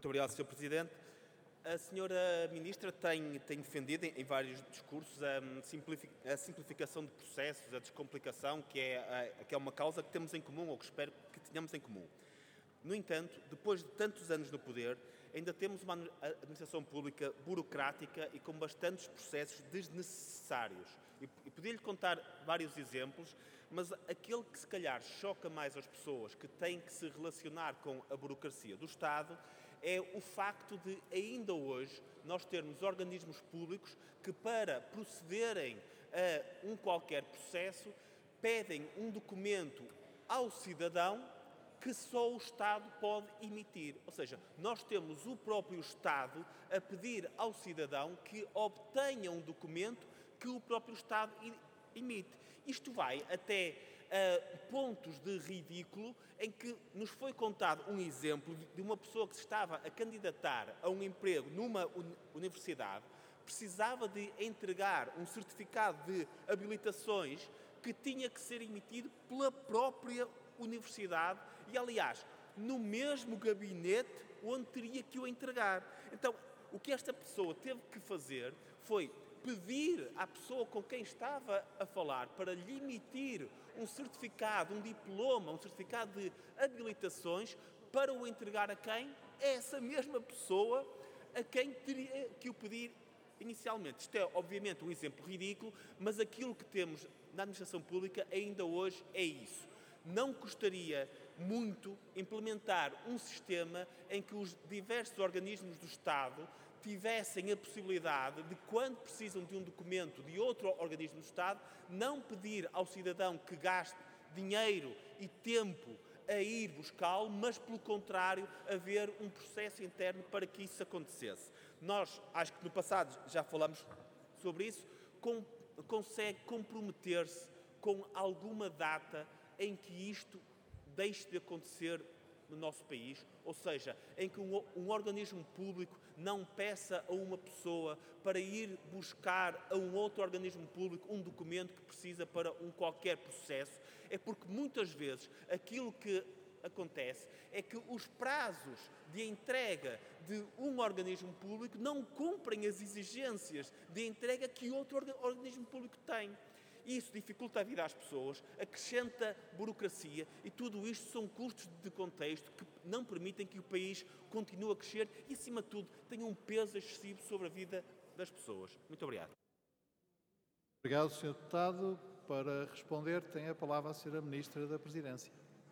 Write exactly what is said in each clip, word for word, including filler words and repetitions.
Muito obrigado, senhor Presidente. A senhora Ministra tem, tem defendido em, em vários discursos a, simplific, a simplificação de processos, a descomplicação, que é, a, que é uma causa que temos em comum, ou que espero que tenhamos em comum. No entanto, depois de tantos anos no poder, ainda temos uma administração pública burocrática e com bastantes processos desnecessários. E, e podia-lhe contar vários exemplos, mas aquele que se calhar choca mais as pessoas que têm que se relacionar com a burocracia do Estado é o facto de, ainda hoje, nós termos organismos públicos que, para procederem a um qualquer processo, pedem um documento ao cidadão que só o Estado pode emitir. Ou seja, nós temos o próprio Estado a pedir ao cidadão que obtenha um documento que o próprio Estado emite. Isto vai até uh, pontos de ridículo em que nos foi contado um exemplo de uma pessoa que se estava a candidatar a um emprego numa universidade, precisava de entregar um certificado de habilitações que tinha que ser emitido pela própria universidade e, aliás, no mesmo gabinete onde teria que o entregar. Então, o que esta pessoa teve que fazer foi pedir à pessoa com quem estava a falar para lhe emitir um certificado, um diploma, um certificado de habilitações para o entregar a quem? É essa mesma pessoa a quem teria que o pedir inicialmente. Isto é, obviamente, um exemplo ridículo, mas aquilo que temos na administração pública ainda hoje é isso. Não custaria muito implementar um sistema em que os diversos organismos do Estado tivessem a possibilidade de, quando precisam de um documento de outro organismo do Estado, não pedir ao cidadão que gaste dinheiro e tempo a ir buscá-lo, mas, pelo contrário, haver um processo interno para que isso acontecesse. Nós, acho que no passado já falamos sobre isso, com, consegue comprometer-se com alguma data em que isto deixe de acontecer no nosso país, ou seja, em que um, um organismo público não peça a uma pessoa para ir buscar a um outro organismo público um documento que precisa para um qualquer processo, é porque muitas vezes aquilo que acontece é que os prazos de entrega de um organismo público não cumprem as exigências de entrega que outro organismo público tem. Isso dificulta a vida às pessoas, acrescenta burocracia e tudo isto são custos de contexto que não permitem que o país continue a crescer e, acima de tudo, tenha um peso excessivo sobre a vida das pessoas. Muito obrigado. Obrigado, senhor Deputado. Para responder, tem a palavra a senhora Ministra da Presidência.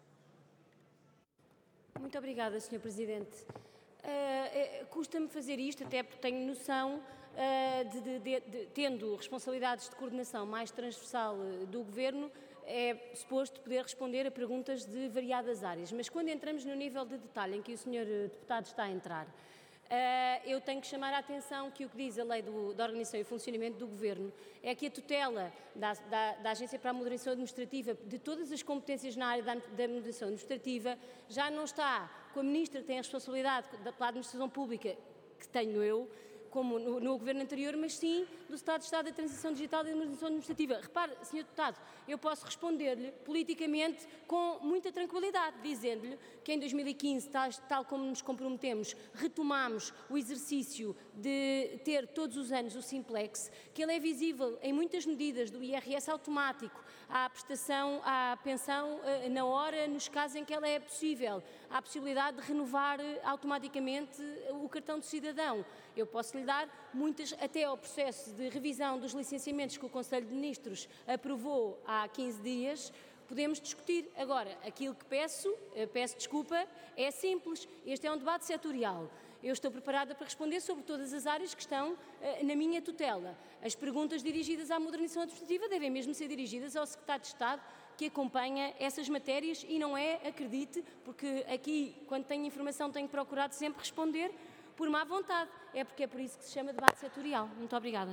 Muito obrigada, senhor Presidente. Uh, custa-me fazer isto, até porque tenho noção, uh, de, de, de, de, tendo responsabilidades de coordenação mais transversal do Governo, é suposto poder responder a perguntas de variadas áreas. Mas quando entramos no nível de detalhe em que o senhor Deputado está a entrar, uh, eu tenho que chamar a atenção que o que diz a Lei do, da Organização e Funcionamento do Governo é que a tutela da, da, da Agência para a Moderação Administrativa de todas as competências na área da, da moderação administrativa já não está com a Ministra que tem a responsabilidade pela administração pública, que tenho eu, como no, no Governo anterior, mas sim do Estado de Estado da Transição Digital e da Administração Administrativa. Repare, senhor Deputado, eu posso responder-lhe politicamente com muita tranquilidade, dizendo-lhe que em dois mil e quinze, tal, tal como nos comprometemos, retomámos o exercício de ter todos os anos o Simplex, que ele é visível em muitas medidas do I R S automático, à prestação, à pensão na hora, nos casos em que ela é possível, há a possibilidade de renovar automaticamente o cartão de cidadão. Eu posso lhe dar muitas, até ao processo de revisão dos licenciamentos que o Conselho de Ministros aprovou há quinze dias, podemos discutir. Agora, aquilo que peço, peço desculpa, é simples. Este é um debate setorial. Eu estou preparada para responder sobre todas as áreas que estão uh, na minha tutela. As perguntas dirigidas à moderação administrativa devem mesmo ser dirigidas ao Secretário de Estado que acompanha essas matérias e não é, acredite, porque aqui, quando tenho informação, tenho procurado sempre responder por má vontade. É porque é por isso que se chama debate setorial. Muito obrigada.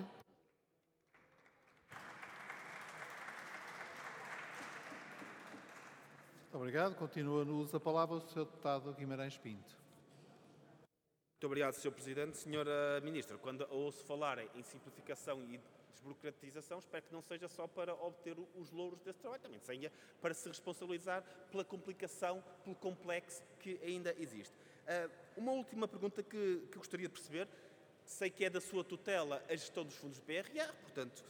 Muito obrigado. Continua no uso da palavra o senhor Deputado Guimarães Pinto. Muito obrigado, senhor Presidente. Senhora Ministra, quando ouço falar em simplificação e desburocratização, espero que não seja só para obter os louros desse trabalho, também seja para se responsabilizar pela complicação, pelo complexo que ainda existe. Uma última pergunta que, que gostaria de perceber. Sei que é da sua tutela a gestão dos fundos do P R R, portanto,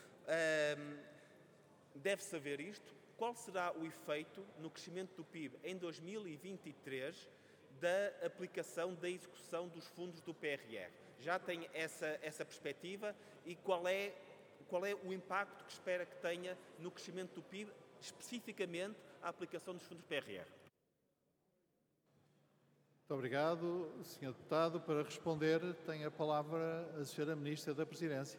deve saber isto. Qual será o efeito no crescimento do P I B em dois mil e vinte e três da aplicação da execução dos fundos do P R R? Já tem essa, essa perspectiva e qual é, qual é o impacto que espera que tenha no crescimento do P I B, especificamente a aplicação dos fundos do P R R? Muito obrigado, senhor Deputado. Para responder, tem a palavra a senhora Ministra da Presidência.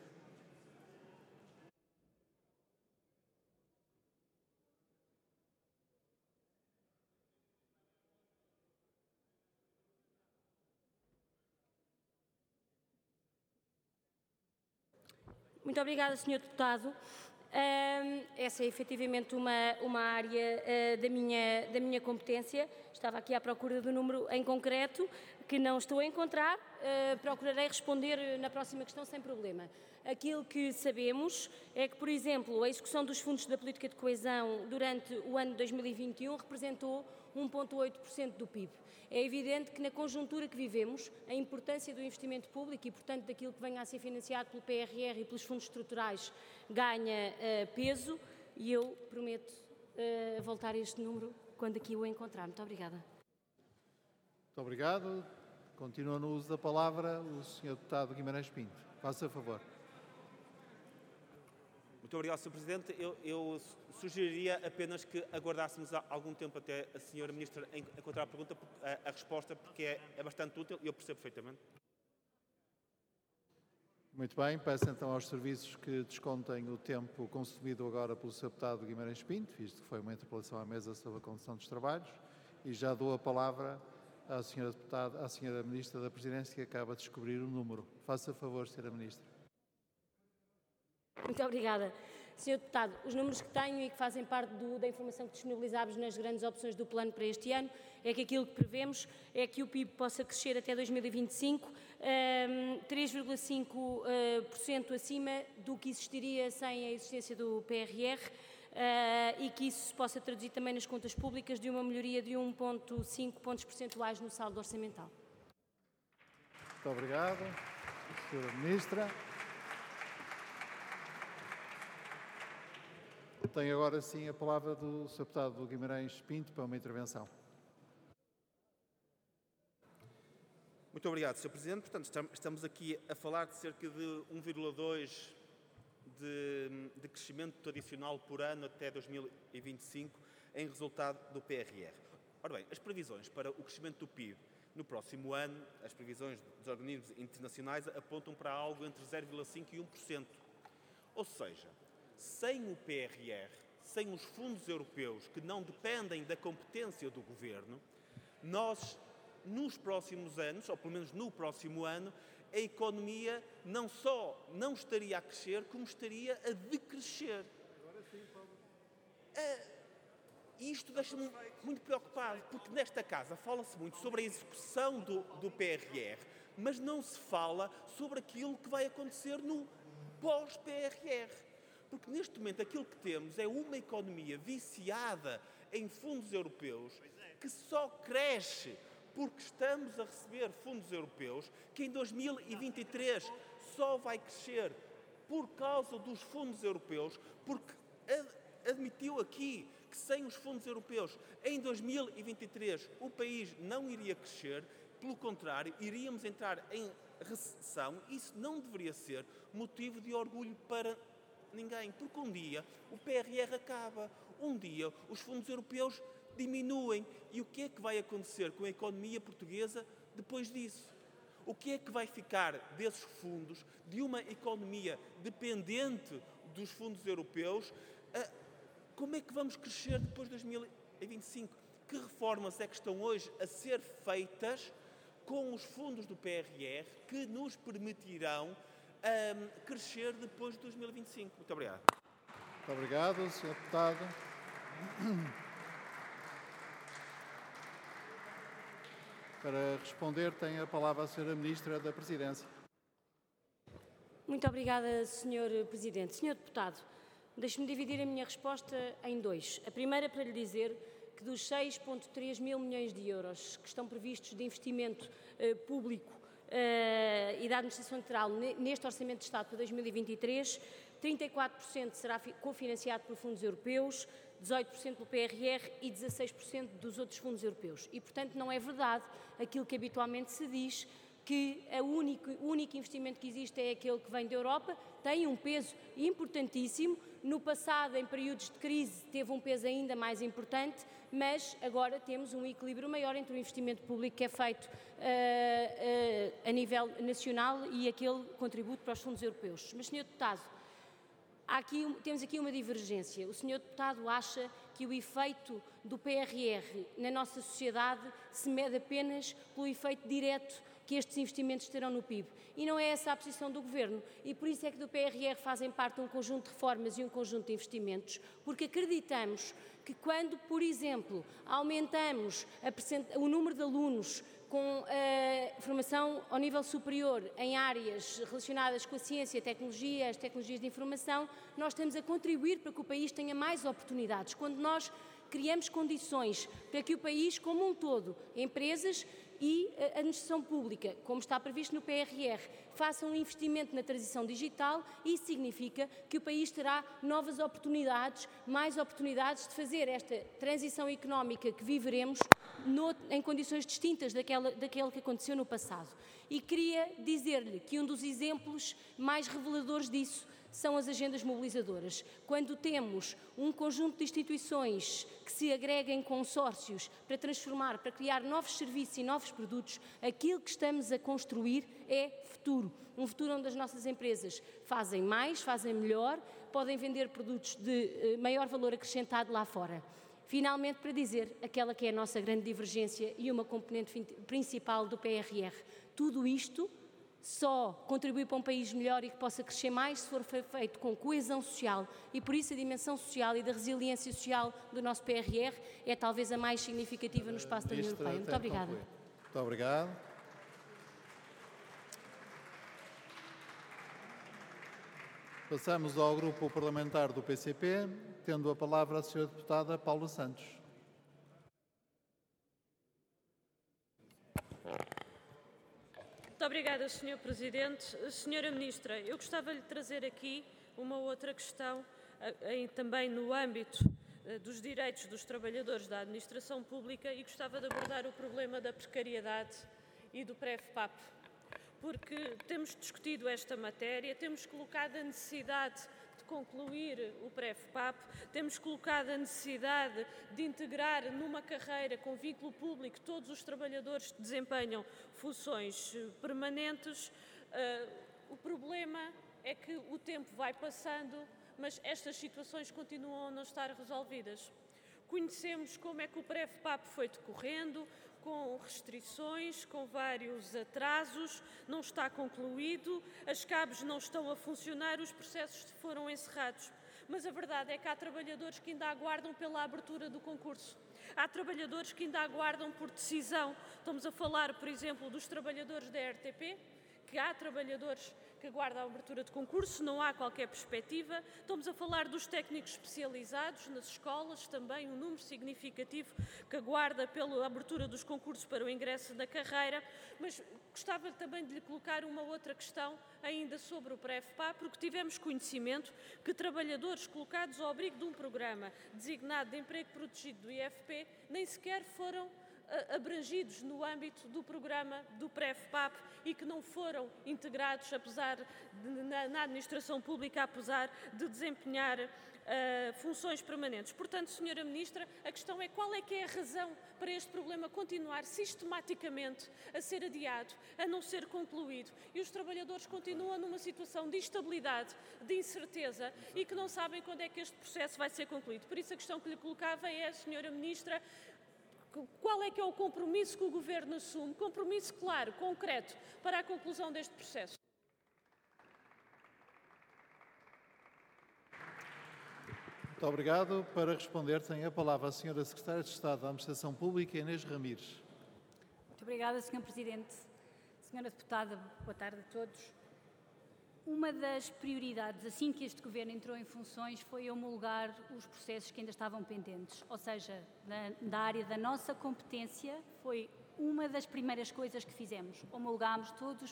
Muito obrigada, senhor Deputado. Um, essa é efetivamente uma, uma área uh, da, minha, da minha competência. Estava aqui à procura do número em concreto, que não estou a encontrar. Uh, procurarei responder na próxima questão sem problema. Aquilo que sabemos é que, por exemplo, a execução dos fundos da política de coesão durante o ano de dois mil e vinte e um representou um vírgula oito por cento do P I B. É evidente que na conjuntura que vivemos, a importância do investimento público e, portanto, daquilo que venha a ser financiado pelo P R R e pelos fundos estruturais ganha uh, peso, e eu prometo uh, voltar a este número quando aqui o encontrar. Muito obrigada. Muito obrigado. Continua no uso da palavra o senhor Deputado Guimarães Pinto. Faça favor. Muito obrigado, senhor Presidente. Eu, eu sugeriria apenas que aguardássemos algum tempo até a senhora Ministra encontrar a pergunta, a, a resposta, porque é, é bastante útil e eu percebo perfeitamente. Muito bem, peço então aos serviços que descontem o tempo consumido agora pelo senhor Deputado Guimarães Pinto, visto que foi uma interpelação à mesa sobre a condução dos trabalhos, e já dou a palavra à senhora Deputada, à senhora Ministra da Presidência, que acaba de descobrir o número. Faça favor, senhora Ministra. Muito obrigada. senhor Deputado, os números que tenho e que fazem parte do, da informação que disponibilizámos nas grandes opções do plano para este ano é que aquilo que prevemos é que o P I B possa crescer até dois mil e vinte e cinco um, três vírgula cinco por cento acima do que existiria sem a existência do P R R uh, e que isso se possa traduzir também nas contas públicas de uma melhoria de um vírgula cinco pontos percentuais no saldo orçamental. Muito obrigado, senhora Ministra. Tenho agora sim a palavra do senhor Deputado Guimarães Pinto para uma intervenção. Muito obrigado, senhor Presidente. Portanto, estamos aqui a falar de cerca de um vírgula dois de, de crescimento adicional por ano até dois mil e vinte e cinco em resultado do P R R. Ora bem, as previsões para o crescimento do P I B no próximo ano, as previsões dos organismos internacionais apontam para algo entre zero vírgula cinco por cento e um por cento. Ou seja, sem o P R R, sem os fundos europeus que não dependem da competência do Governo, nós, nos próximos anos, ou pelo menos no próximo ano, a economia não só não estaria a crescer, como estaria a decrescer. Uh, isto deixa-me muito preocupado, porque nesta casa fala-se muito sobre a execução do, do P R R, mas não se fala sobre aquilo que vai acontecer no pós-P R R. Porque neste momento aquilo que temos é uma economia viciada em fundos europeus que só cresce porque estamos a receber fundos europeus, que em dois mil e vinte e três só vai crescer por causa dos fundos europeus, porque admitiu aqui que sem os fundos europeus em dois mil e vinte e três o país não iria crescer, pelo contrário, iríamos entrar em recessão. Isso não deveria ser motivo de orgulho para ninguém, porque um dia o P R R acaba, um dia os fundos europeus diminuem. E o que é que vai acontecer com a economia portuguesa depois disso? O que é que vai ficar desses fundos, de uma economia dependente dos fundos europeus? Como é que vamos crescer depois de dois mil e vinte e cinco? Que reformas é que estão hoje a ser feitas com os fundos do P R R que nos permitirão Um, crescer depois de dois mil e vinte e cinco. Muito obrigado. Muito obrigado, senhor Deputado. Para responder, tem a palavra a senhora Ministra da Presidência. Muito obrigada, senhor Presidente. senhor Deputado, deixe-me dividir a minha resposta em dois. A primeira para lhe dizer que que dos seis vírgula três mil milhões de euros que estão previstos de investimento uh, público uh, e da Administração Central neste Orçamento de Estado para dois mil e vinte e três, trinta e quatro por cento será cofinanciado por fundos europeus, dezoito por cento pelo P R R e dezasseis por cento dos outros fundos europeus. E, portanto, não é verdade aquilo que habitualmente se diz, que o único, o único investimento que existe é aquele que vem da Europa. Tem um peso importantíssimo. No passado, em períodos de crise, teve um peso ainda mais importante, mas agora temos um equilíbrio maior entre o investimento público que é feito uh, uh, a nível nacional e aquele contributo para os fundos europeus. Mas, senhor Deputado, há aqui, temos aqui uma divergência. O senhor Deputado acha que o efeito do P R R na nossa sociedade se mede apenas pelo efeito direto que estes investimentos terão no P I B. E não é essa a posição do Governo. E por isso é que do P R R fazem parte um conjunto de reformas e um conjunto de investimentos, porque acreditamos que quando, por exemplo, aumentamos a, o número de alunos com a formação ao nível superior em áreas relacionadas com a ciência, a tecnologia, as tecnologias de informação, nós estamos a contribuir para que o país tenha mais oportunidades. Quando nós criamos condições para que o país, como um todo, empresas e a administração pública, como está previsto no P R R, façam um investimento na transição digital, isso significa que o país terá novas oportunidades, mais oportunidades de fazer esta transição económica que viveremos no, em condições distintas daquela, daquela que aconteceu no passado. E queria dizer-lhe que um dos exemplos mais reveladores disso são as agendas mobilizadoras. Quando temos um conjunto de instituições que se agregam em consórcios para transformar, para criar novos serviços e novos produtos, aquilo que estamos a construir é futuro. Um futuro onde as nossas empresas fazem mais, fazem melhor, podem vender produtos de maior valor acrescentado lá fora. Finalmente, para dizer aquela que é a nossa grande divergência e uma componente principal do P R R, tudo isto só contribui para um país melhor e que possa crescer mais se for feito com coesão social, e por isso a dimensão social e da resiliência social do nosso P R R é talvez a mais significativa no espaço da União Europeia. Muito obrigada. Muito obrigado. Passamos ao grupo parlamentar do P C P, tendo a palavra a senhora deputada Paula Santos. Muito obrigada, senhor Presidente. Senhora Ministra, eu gostava de lhe trazer aqui uma outra questão, também no âmbito dos direitos dos trabalhadores da administração pública, e gostava de abordar o problema da precariedade e do P R E F P A P, porque temos discutido esta matéria, temos colocado a necessidade de concluir o P R E F P A P, temos colocado a necessidade de integrar numa carreira com vínculo público todos os trabalhadores que desempenham funções permanentes. Uh, o problema é que o tempo vai passando, mas estas situações continuam a não estar resolvidas. Conhecemos como é que o P R E F P A P foi decorrendo, com restrições, com vários atrasos, não está concluído, as cabos não estão a funcionar, os processos foram encerrados. Mas a verdade é que há trabalhadores que ainda aguardam pela abertura do concurso. Há trabalhadores que ainda aguardam por decisão. Estamos a falar, por exemplo, dos trabalhadores da R T P, que há trabalhadores que aguardam a abertura de concurso, não há qualquer perspectiva. Estamos a falar dos técnicos especializados nas escolas, também um número significativo que aguarda pela abertura dos concursos para o ingresso na carreira. Mas gostava também de lhe colocar uma outra questão ainda sobre o P R E F P A P, porque tivemos conhecimento que trabalhadores colocados ao abrigo de um programa designado de emprego protegido do I F P nem sequer foram abrangidos no âmbito do programa do P R E F P A P e que não foram integrados, apesar de, na, na administração pública, apesar de desempenhar uh, funções permanentes. Portanto, senhora Ministra, a questão é qual é que é a razão para este problema continuar sistematicamente a ser adiado, a não ser concluído, e os trabalhadores continuam numa situação de instabilidade, de incerteza, e que não sabem quando é que este processo vai ser concluído. Por isso a questão que lhe colocava é, senhora Ministra, qual é que é o compromisso que o Governo assume, compromisso claro, concreto, para a conclusão deste processo? Muito obrigado. Para responder, tem a palavra a senhora Secretária de Estado da Administração Pública, Inês Ramires. Muito obrigada, senhor Presidente. Senhora Deputada, boa tarde a todos. Uma das prioridades, assim que este Governo entrou em funções, foi homologar os processos que ainda estavam pendentes. Ou seja, da, da área da nossa competência, foi uma das primeiras coisas que fizemos. Homologámos todos os